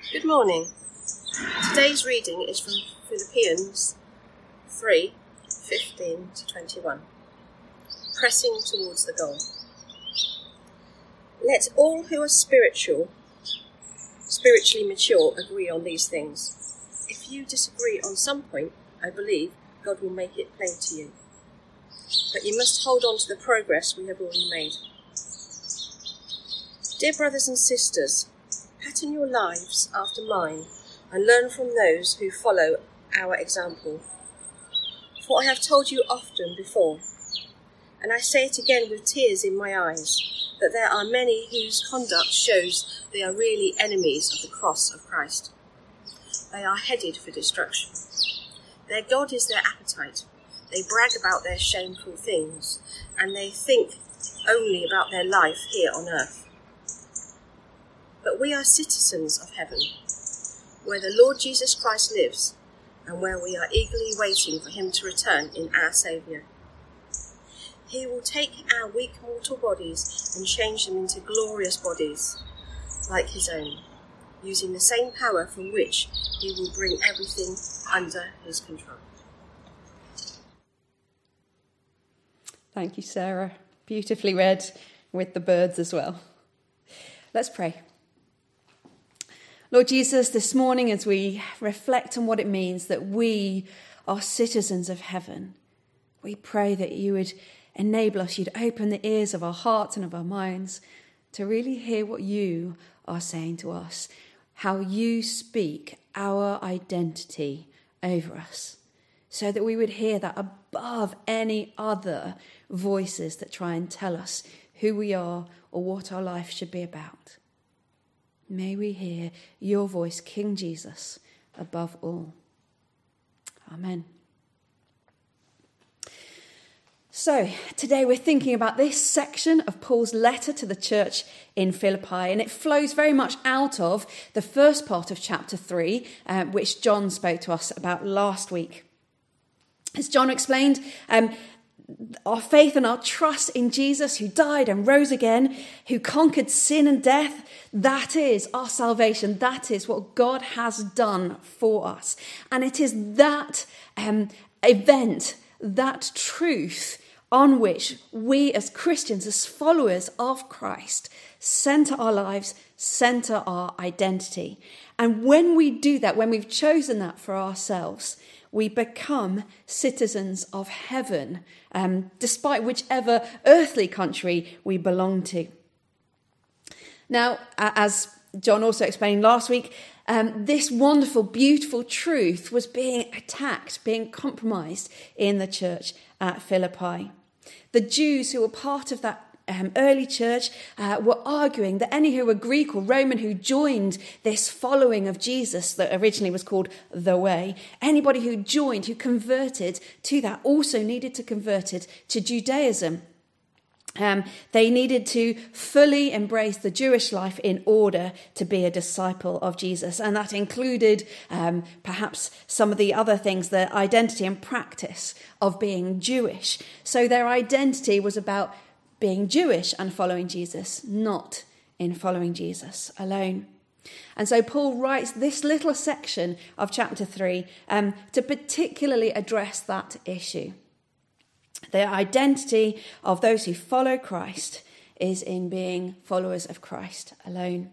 Good morning. Today's reading is from Philippians 3:15 to 21. Pressing towards the goal. Let all who are spiritually mature agree on these things. If you disagree on some point, I believe God will make it plain to you. But you must hold on to the progress we have already made. Dear brothers and sisters, pattern your lives after mine and learn from those who follow our example. For I have told you often before, and I say it again with tears in my eyes, that there are many whose conduct shows they are really enemies of the cross of Christ. They are headed for destruction. Their God is their appetite. They brag about their shameful things, and they think only about their life here on earth. But we are citizens of heaven, where the Lord Jesus Christ lives, and where we are eagerly waiting for him to return in our Saviour. He will take our weak mortal bodies and change them into glorious bodies, like his own, using the same power from which he will bring everything under his control. Thank you, Sarah. Beautifully read with the birds as well. Let's pray. Lord Jesus, this morning as we reflect on what it means that we are citizens of heaven, we pray that you would enable us, you'd open the ears of our hearts and of our minds to really hear what you are saying to us, how you speak our identity over us, so that we would hear that above any other voices that try and tell us who we are or what our life should be about. May we hear your voice, King Jesus, above all. Amen. So, today we're thinking about this section of Paul's letter to the church in Philippi, and it flows very much out of the first part of chapter 3, which John spoke to us about last week. As John explained, our faith and our trust in Jesus, who died and rose again, who conquered sin and death, that is our salvation. That is what God has done for us. And it is that event, that truth, on which we as Christians, as followers of Christ, center our lives, center our identity. And when we do that, when we've chosen that for ourselves, we become citizens of heaven, despite whichever earthly country we belong to. Now, as John also explained last week, this wonderful, beautiful truth was being attacked, being compromised in the church at Philippi. The Jews who were part of that early church were arguing that any who were Greek or Roman who joined this following of Jesus that originally was called the Way, anybody who joined, who converted to that, also needed to convert to Judaism. They needed to fully embrace the Jewish life in order to be a disciple of Jesus. And that included perhaps some of the other things, the identity and practice of being Jewish. So their identity was about being Jewish and following Jesus, not in following Jesus alone. And so Paul writes this little section of chapter 3 to particularly address that issue. The identity of those who follow Christ is in being followers of Christ alone.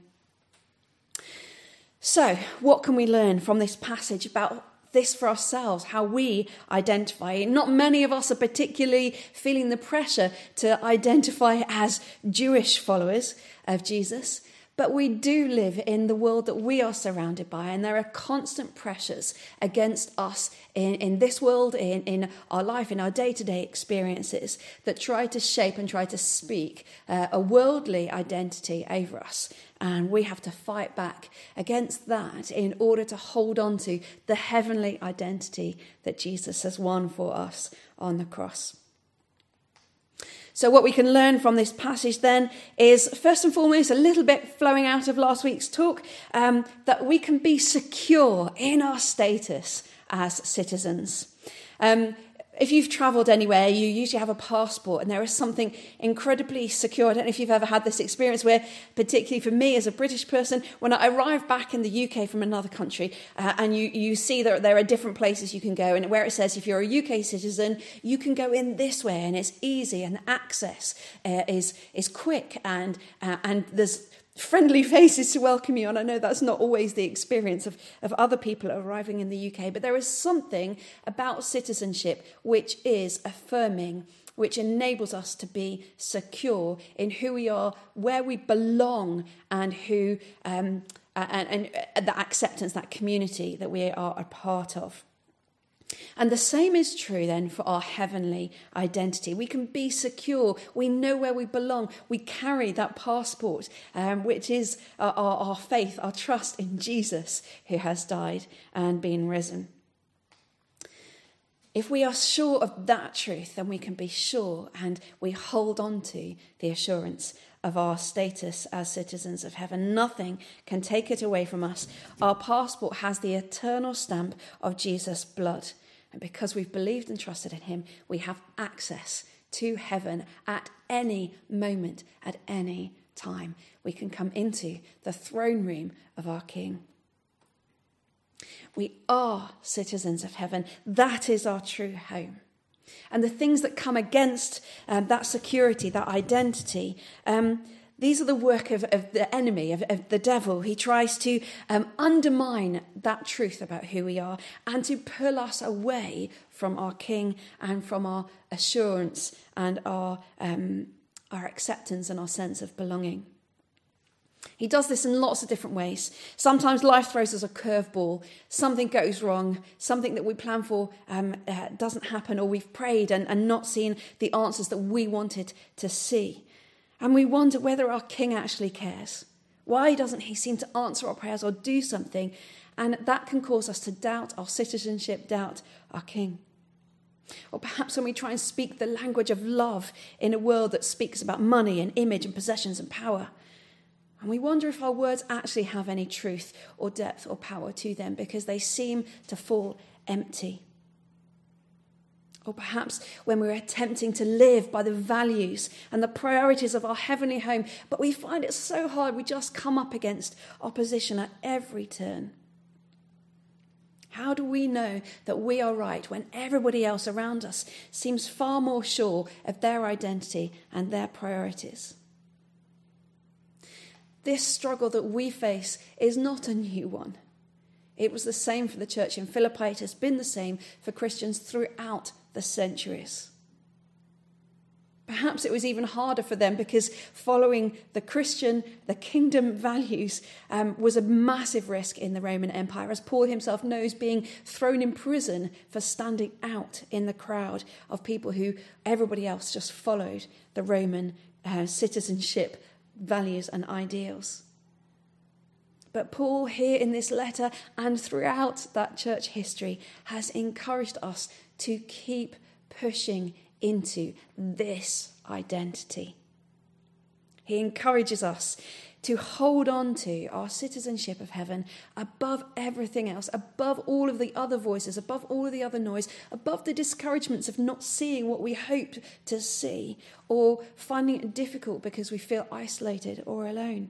So, what can we learn from this passage about this for ourselves, how we identify? Not many of us are particularly feeling the pressure to identify as Jewish followers of Jesus, but we do live in the world that we are surrounded by, and there are constant pressures against us in this world, in our life, in our day-to-day experiences that try to shape and try to speak a worldly identity over us. And we have to fight back against that in order to hold on to the heavenly identity that Jesus has won for us on the cross. So what we can learn from this passage then is, first and foremost, a little bit flowing out of last week's talk, that we can be secure in our status as citizens. If you've travelled anywhere, you usually have a passport, and there is something incredibly secure. I don't know if you've ever had this experience where, particularly for me as a British person, when I arrive back in the UK from another country, and you see that there are different places you can go, and where it says if you're a UK citizen, you can go in this way, and it's easy, and access is quick, and there's friendly faces to welcome you. And I know that's not always the experience of other people arriving in the UK, but there is something about citizenship which is affirming, which enables us to be secure in who we are, where we belong, and who and the acceptance, that community that we are a part of. And the same is true then for our heavenly identity. We can be secure. We know where we belong. We carry that passport, which is our faith, our trust in Jesus, who has died and been risen. If we are sure of that truth, then we can be sure, and we hold on to the assurance of our status as citizens of heaven. Nothing can take it away from us. Our passport has the eternal stamp of Jesus' blood. And because we've believed and trusted in him, we have access to heaven at any moment, at any time. We can come into the throne room of our King. We are citizens of heaven. That is our true home. And the things that come against that security, that identity, these are the work of the enemy, of the devil. He tries to undermine that truth about who we are and to pull us away from our King and from our assurance and our acceptance and our sense of belonging. He does this in lots of different ways. Sometimes life throws us a curveball. Something goes wrong. Something that we plan for doesn't happen, or we've prayed and not seen the answers that we wanted to see. And we wonder whether our King actually cares. Why doesn't he seem to answer our prayers or do something? And that can cause us to doubt our citizenship, doubt our King. Or perhaps when we try and speak the language of love in a world that speaks about money and image and possessions and power. And we wonder if our words actually have any truth or depth or power to them because they seem to fall empty. Or perhaps when we're attempting to live by the values and the priorities of our heavenly home, but we find it so hard, we just come up against opposition at every turn. How do we know that we are right when everybody else around us seems far more sure of their identity and their priorities? This struggle that we face is not a new one. It was the same for the church in Philippi. It has been the same for Christians throughout the centuries. Perhaps it was even harder for them because following the kingdom values was a massive risk in the Roman Empire, as Paul himself knows, being thrown in prison for standing out in the crowd of people who everybody else just followed the Roman citizenship values and ideals. But Paul here in this letter and throughout that church history has encouraged us to keep pushing into this identity. He encourages us to hold on to our citizenship of heaven above everything else, above all of the other voices, above all of the other noise, above the discouragements of not seeing what we hoped to see or finding it difficult because we feel isolated or alone.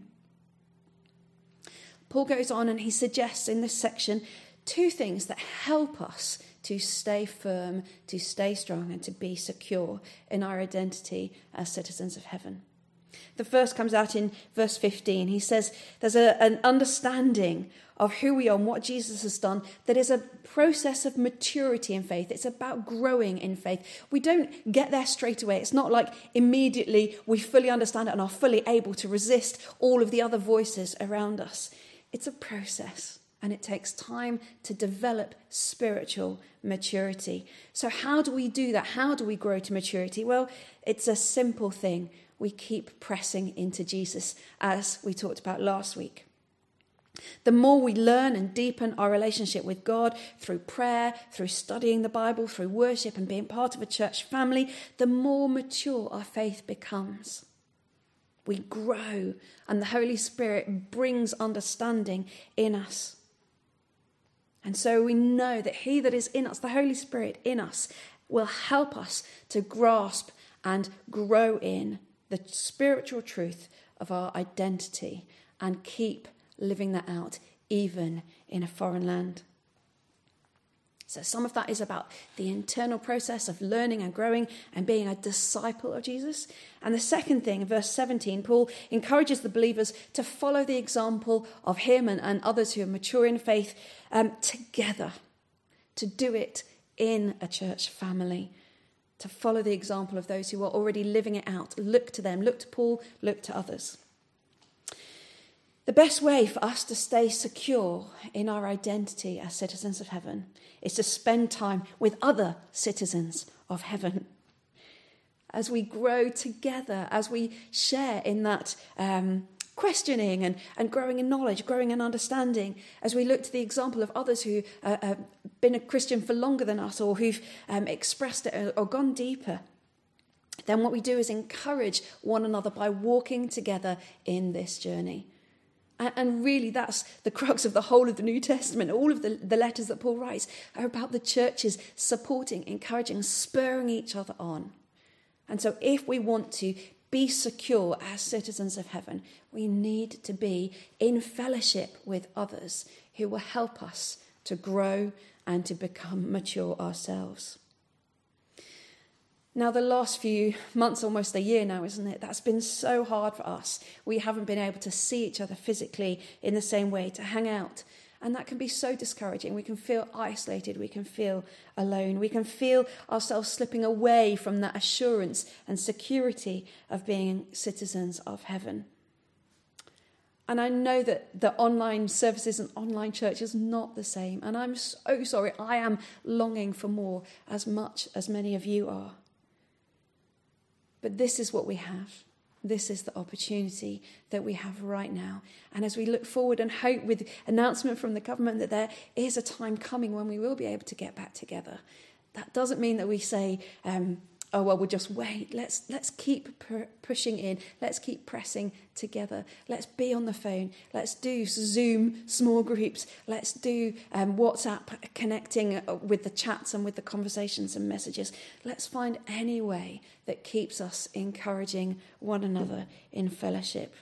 Paul goes on and he suggests in this section 2 things that help us to stay firm, to stay strong, and to be secure in our identity as citizens of heaven. The first comes out in verse 15. He says there's an understanding of who we are and what Jesus has done that is a process of maturity in faith. It's about growing in faith. We don't get there straight away. It's not like immediately we fully understand it and are fully able to resist all of the other voices around us. It's a process. And it takes time to develop spiritual maturity. So how do we do that? How do we grow to maturity? Well, it's a simple thing. We keep pressing into Jesus, as we talked about last week. The more we learn and deepen our relationship with God through prayer, through studying the Bible, through worship and being part of a church family, the more mature our faith becomes. We grow, and the Holy Spirit brings understanding in us. And so we know that he that is in us, the Holy Spirit in us, will help us to grasp and grow in the spiritual truth of our identity and keep living that out even in a foreign land. So some of that is about the internal process of learning and growing and being a disciple of Jesus. And the second thing, in verse 17, Paul encourages the believers to follow the example of him and others who are mature in faith together, to do it in a church family, to follow the example of those who are already living it out. Look to them, look to Paul, look to others. The best way for us to stay secure in our identity as citizens of heaven is to spend time with other citizens of heaven. As we grow together, as we share in that questioning and growing in knowledge, growing in understanding, as we look to the example of others who have been a Christian for longer than us or who've expressed it or gone deeper, then what we do is encourage one another by walking together in this journey. And really, that's the crux of the whole of the New Testament. All of the letters that Paul writes are about the churches supporting, encouraging, spurring each other on. And so if we want to be secure as citizens of heaven, we need to be in fellowship with others who will help us to grow and to become mature ourselves. Now, the last few months, almost a year now, isn't it? That's been so hard for us. We haven't been able to see each other physically in the same way, to hang out. And that can be so discouraging. We can feel isolated. We can feel alone. We can feel ourselves slipping away from that assurance and security of being citizens of heaven. And I know that the online services and online church is not the same. And I'm so sorry. I am longing for more, as much as many of you are. But this is what we have. This is the opportunity that we have right now. And as we look forward and hope with announcement from the government that there is a time coming when we will be able to get back together, that doesn't mean that we say, oh, well, we'll just wait. Let's keep pushing in. Let's keep pressing together. Let's be on the phone. Let's do Zoom small groups. Let's do WhatsApp connecting with the chats and with the conversations and messages. Let's find any way that keeps us encouraging one another in fellowship.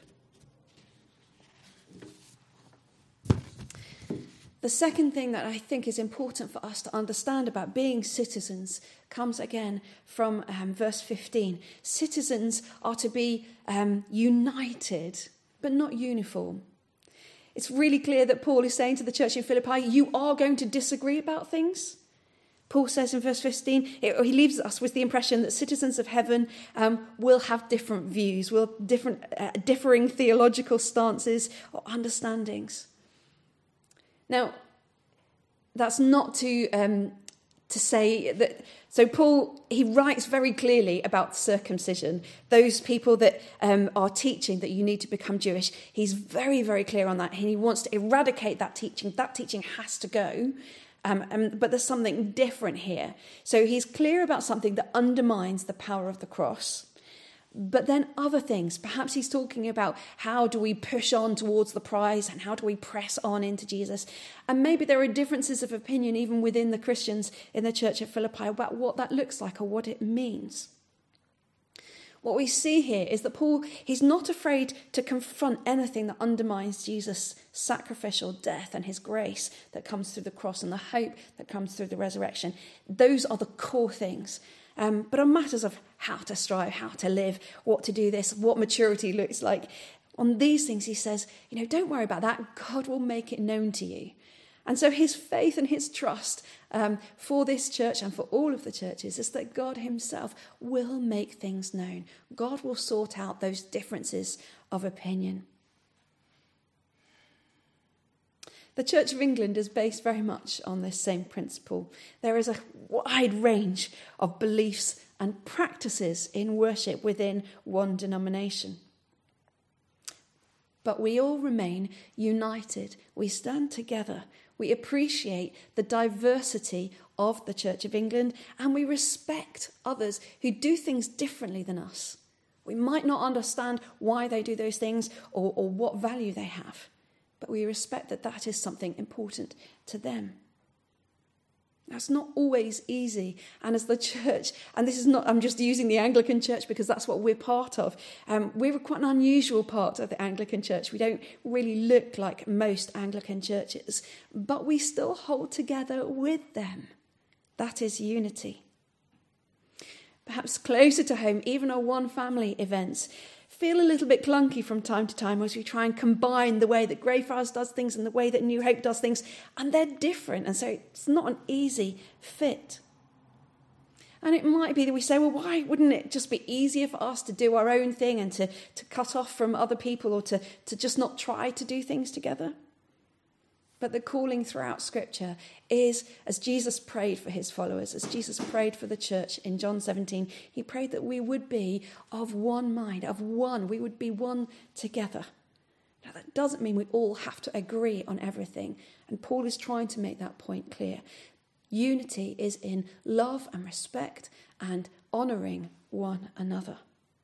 The second thing that I think is important for us to understand about being citizens comes again from verse 15. Citizens are to be united, but not uniform. It's really clear that Paul is saying to the church in Philippi, you are going to disagree about things. Paul says in verse 15, he leaves us with the impression that citizens of heaven will have different views, will differing theological stances or understandings. Now, that's not to say that. So Paul, he writes very clearly about circumcision. Those people that are teaching that you need to become Jewish, he's very, very clear on that. And he wants to eradicate that teaching. That teaching has to go. But there's something different here. So he's clear about something that undermines the power of the cross. But then other things, perhaps he's talking about how do we push on towards the prize and how do we press on into Jesus. And maybe there are differences of opinion even within the Christians in the church at Philippi about what that looks like or what it means. What we see here is that Paul, he's not afraid to confront anything that undermines Jesus' sacrificial death and his grace that comes through the cross and the hope that comes through the resurrection. Those are the core things. But on matters of how to strive, how to live, what to do this, what maturity looks like, on these things he says, don't worry about that. God will make it known to you. And so his faith and his trust for this church and for all of the churches is that God himself will make things known. God will sort out those differences of opinion. The Church of England is based very much on this same principle. There is a wide range of beliefs and practices in worship within one denomination. But we all remain united. We stand together. We appreciate the diversity of the Church of England, and we respect others who do things differently than us. We might not understand why they do those things or what value they have, but we respect that that is something important to them. That's not always easy. And as the church, and this is not, I'm just using the Anglican Church because that's what we're part of. We're quite an unusual part of the Anglican Church. We don't really look like most Anglican churches, but we still hold together with them. That is unity. Perhaps closer to home, even our one family events feel a little bit clunky from time to time as we try and combine the way that Greyfriars does things and the way that New Hope does things, and they're different, and so it's not an easy fit. And it might be that we say, well, why wouldn't it just be easier for us to do our own thing and to cut off from other people, or to just not try to do things together? But the calling throughout Scripture is, as Jesus prayed for his followers, as Jesus prayed for the church in John 17, he prayed that we would be of one mind, of one. We would be one together. Now, that doesn't mean we all have to agree on everything. And Paul is trying to make that point clear. Unity is in love and respect and honouring one another.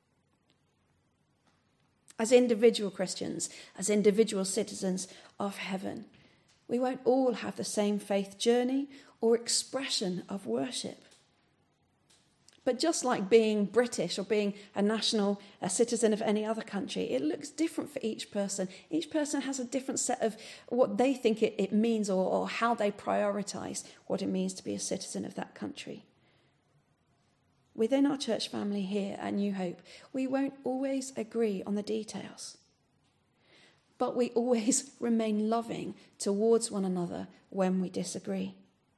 As individual Christians, as individual citizens of heaven, we won't all have the same faith journey or expression of worship. But just like being British or being a citizen of any other country, it looks different for each person. Each person has a different set of what they think it means, or how they prioritise what it means to be a citizen of that country. Within our church family here at New Hope, we won't always agree on the details. But we always remain loving towards one another when we disagree.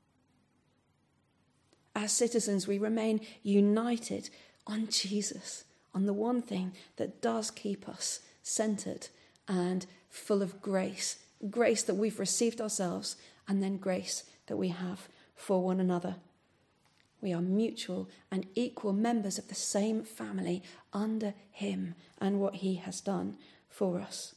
As citizens, we remain united on Jesus, on the one thing that does keep us centred and full of grace. Grace that we've received ourselves, and then grace that we have for one another. We are mutual and equal members of the same family under him and what he has done for us.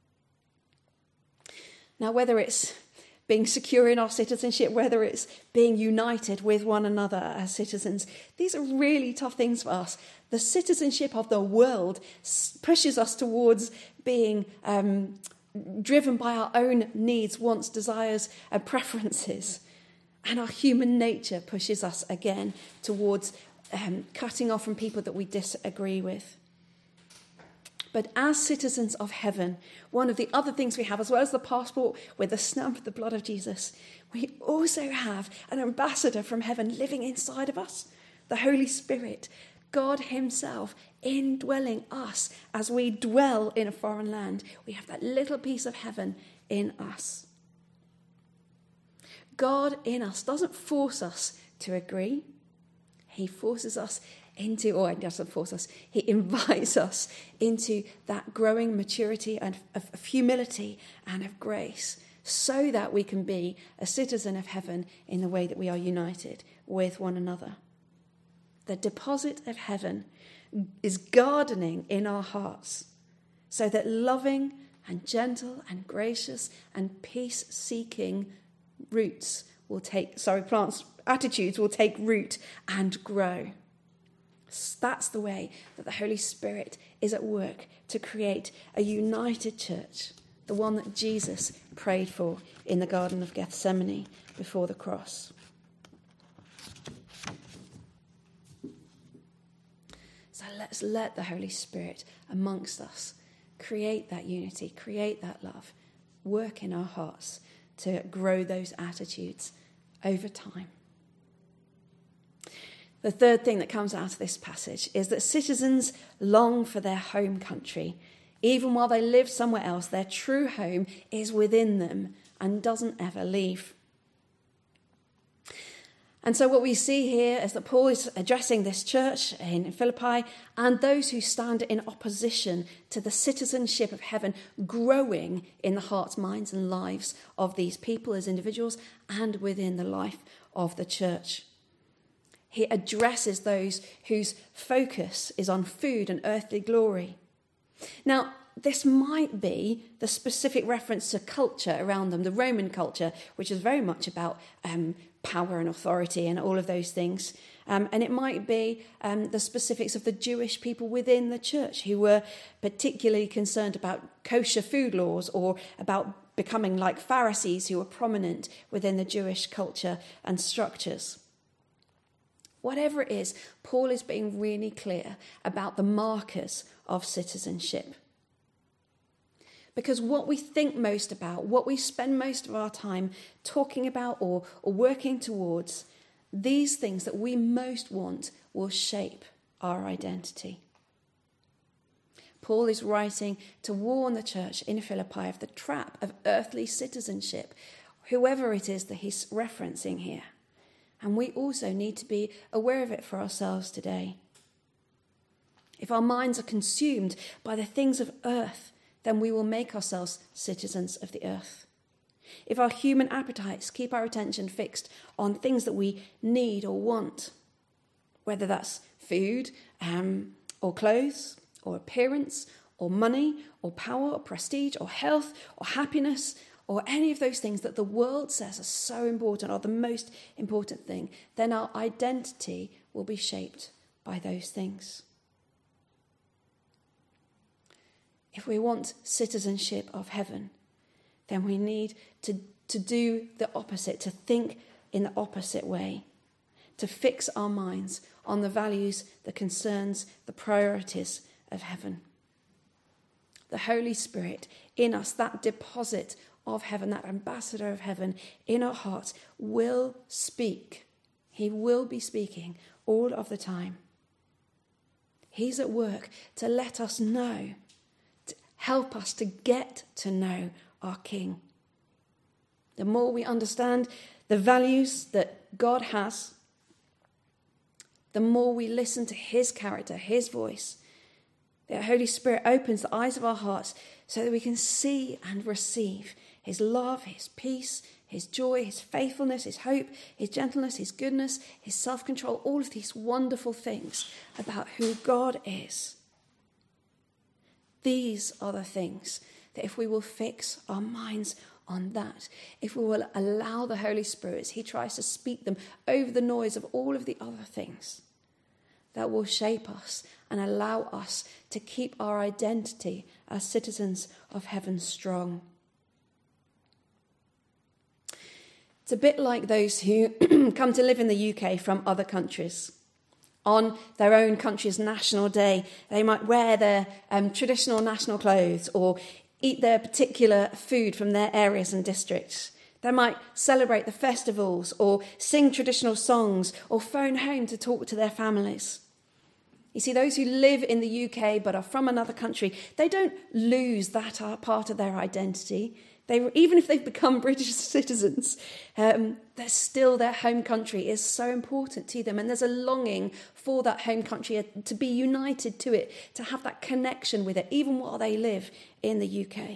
Now, whether it's being secure in our citizenship, whether it's being united with one another as citizens, these are really tough things for us. The citizenship of the world pushes us towards being driven by our own needs, wants, desires, and preferences. And our human nature pushes us again towards cutting off from people that we disagree with. But as citizens of heaven, one of the other things we have, as well as the passport with the stamp of the blood of Jesus, we also have an ambassador from heaven living inside of us, the Holy Spirit, God himself indwelling us as we dwell in a foreign land. We have that little piece of heaven in us. God in us doesn't force us to agree. He forces us into, or he doesn't force us, he invites us into that growing maturity and of humility and of grace, so that we can be a citizen of heaven in the way that we are united with one another. The deposit of heaven is gardening in our hearts, so that loving and gentle and gracious and peace-seeking attitudes will take root and grow. That's the way that the Holy Spirit is at work to create a united church, the one that Jesus prayed for in the Garden of Gethsemane before the cross. So let's let the Holy Spirit amongst us create that unity, create that love, work in our hearts to grow those attitudes over time. The third thing that comes out of this passage is that citizens long for their home country. Even while they live somewhere else, their true home is within them and doesn't ever leave. And so what we see here is that Paul is addressing this church in Philippi and those who stand in opposition to the citizenship of heaven growing in the hearts, minds and lives of these people as individuals and within the life of the church. He addresses those whose focus is on food and earthly glory. Now, this might be the specific reference to culture around them, the Roman culture, which is very much about power and authority and all of those things. And it might be the specifics of the Jewish people within the church who were particularly concerned about kosher food laws or about becoming like Pharisees who were prominent within the Jewish culture and structures. Whatever it is, Paul is being really clear about the markers of citizenship. Because what we think most about, what we spend most of our time talking about or working towards, these things that we most want will shape our identity. Paul is writing to warn the church in Philippi of the trap of earthly citizenship, whoever it is that he's referencing here. And we also need to be aware of it for ourselves today. If our minds are consumed by the things of earth, then we will make ourselves citizens of the earth. If our human appetites keep our attention fixed on things that we need or want, whether that's food or clothes or appearance or money or power or prestige or health or happiness or any of those things that the world says are so important or the most important thing, then our identity will be shaped by those things. If we want citizenship of heaven, then we need to do the opposite, to think in the opposite way, to fix our minds on the values, the concerns, the priorities of heaven. The Holy Spirit in us, that deposit of heaven, that ambassador of heaven in our hearts, will speak. He will be speaking all of the time. He's at work to let us know, to help us to get to know our King. The more we understand the values that God has, the more we listen to his character, his voice. The Holy Spirit opens the eyes of our hearts so that we can see and receive his love, his peace, his joy, his faithfulness, his hope, his gentleness, his goodness, his self-control, all of these wonderful things about who God is. These are the things that if we will fix our minds on that, if we will allow the Holy Spirit, as he tries to speak them over the noise of all of the other things, that will shape us and allow us to keep our identity as citizens of heaven strong. It's a bit like those who come to live in the UK from other countries. On their own country's national day, they might wear their traditional national clothes or eat their particular food from their areas and districts. They might celebrate the festivals or sing traditional songs or phone home to talk to their families. You see, those who live in the UK but are from another country, they don't lose that part of their identity. Even if they've become British citizens, their home country is so important to them. And there's a longing for that home country to be united to it, to have that connection with it, even while they live in the UK.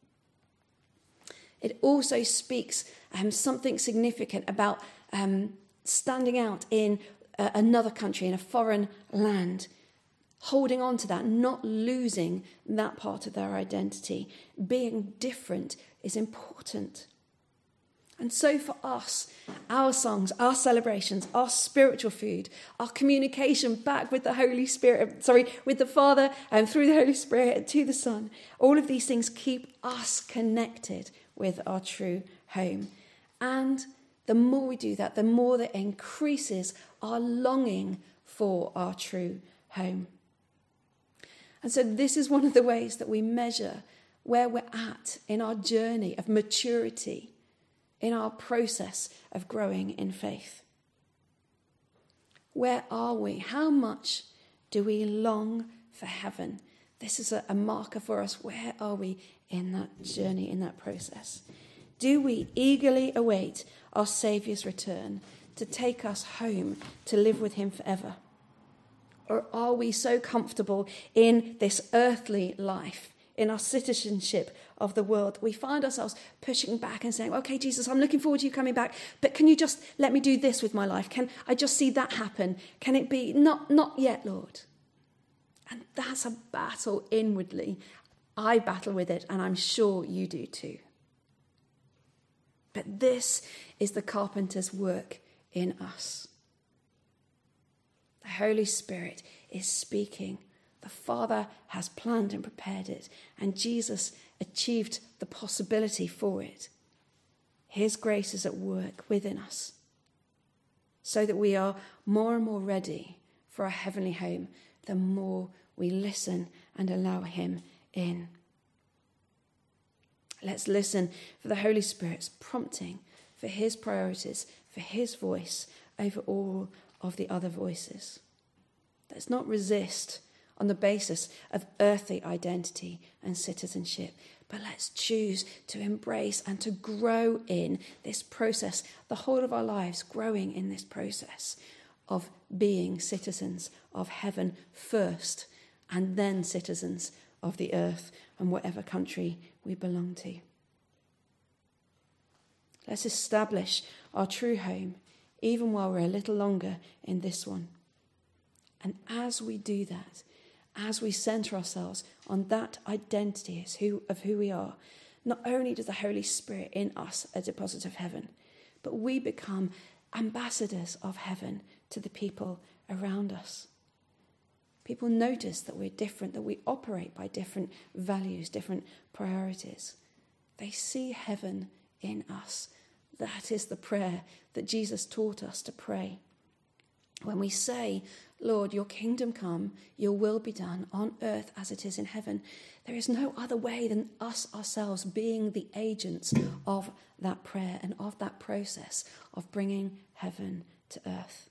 It also speaks something significant about standing out in another country, in a foreign land, holding on to that, not losing that part of their identity. Being different is important. And so for us, our songs, our celebrations, our spiritual food, our communication back with the Holy Spirit, with the Father and through the Holy Spirit to the Son, all of these things keep us connected with our true home. And the more we do that, the more that increases our longing for our true home. And so this is one of the ways that we measure where we're at in our journey of maturity, in our process of growing in faith. Where are we? How much do we long for heaven? This is a marker for us. Where are we in that journey, in that process? Do we eagerly await our Saviour's return to take us home to live with him forever? Or are we so comfortable in this earthly life, in our citizenship of the world, we find ourselves pushing back and saying, okay, Jesus, I'm looking forward to you coming back, but can you just let me do this with my life? Can I just see that happen? Can it be? Not yet, Lord. And that's a battle inwardly. I battle with it, and I'm sure you do too. But this is the carpenter's work in us. The Holy Spirit is speaking The Father has planned and prepared it, and Jesus achieved the possibility for it. His grace is at work within us, so that we are more and more ready for a heavenly home the more we listen and allow him in. Let's listen for the Holy Spirit's prompting, for his priorities, for his voice over all of the other voices. Let's not resist on the basis of earthly identity and citizenship, but let's choose to embrace and to grow in this process, the whole of our lives growing in this process of being citizens of heaven first, and then citizens of the earth and whatever country we belong to. Let's establish our true home, even while we're a little longer in this one. And as we do that, as we centre ourselves on that identity of who we are, not only does the Holy Spirit in us a deposit of heaven, but we become ambassadors of heaven to the people around us. People notice that we're different, that we operate by different values, different priorities. They see heaven in us. That is the prayer that Jesus taught us to pray. When we say, Lord, your kingdom come, your will be done on earth as it is in heaven, there is no other way than us ourselves being the agents of that prayer and of that process of bringing heaven to earth.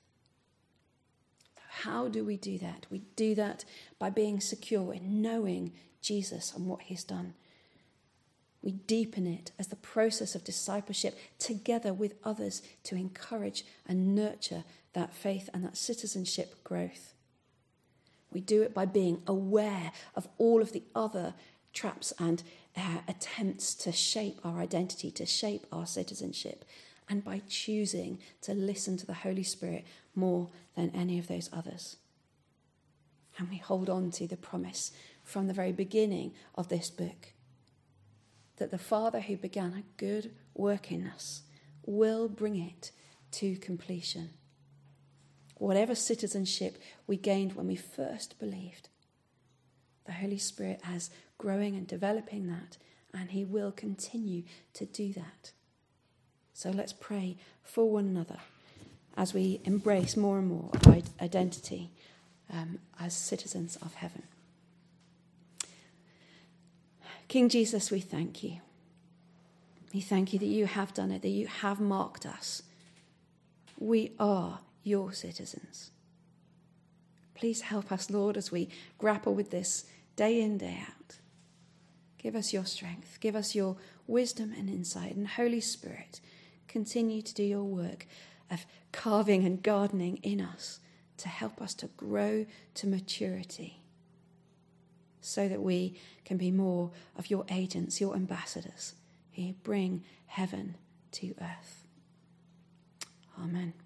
How do we do that? We do that by being secure in knowing Jesus and what he's done. We deepen it as the process of discipleship together with others to encourage and nurture that faith and that citizenship growth. We do it by being aware of all of the other traps and attempts to shape our identity, to shape our citizenship, and by choosing to listen to the Holy Spirit more than any of those others. And we hold on to the promise from the very beginning of this book that the Father who began a good work in us will bring it to completion. Whatever citizenship we gained when we first believed, the Holy Spirit is growing and developing that, and he will continue to do that. So let's pray for one another as we embrace more and more our identity as citizens of heaven. King Jesus, we thank you. We thank you that you have done it, that you have marked us. We are your citizens. Please help us, Lord, as we grapple with this day in, day out. Give us your strength, give us your wisdom and insight, and Holy Spirit, continue to do your work of carving and gardening in us to help us to grow to maturity so that we can be more of your agents, your ambassadors who bring heaven to earth. Amen.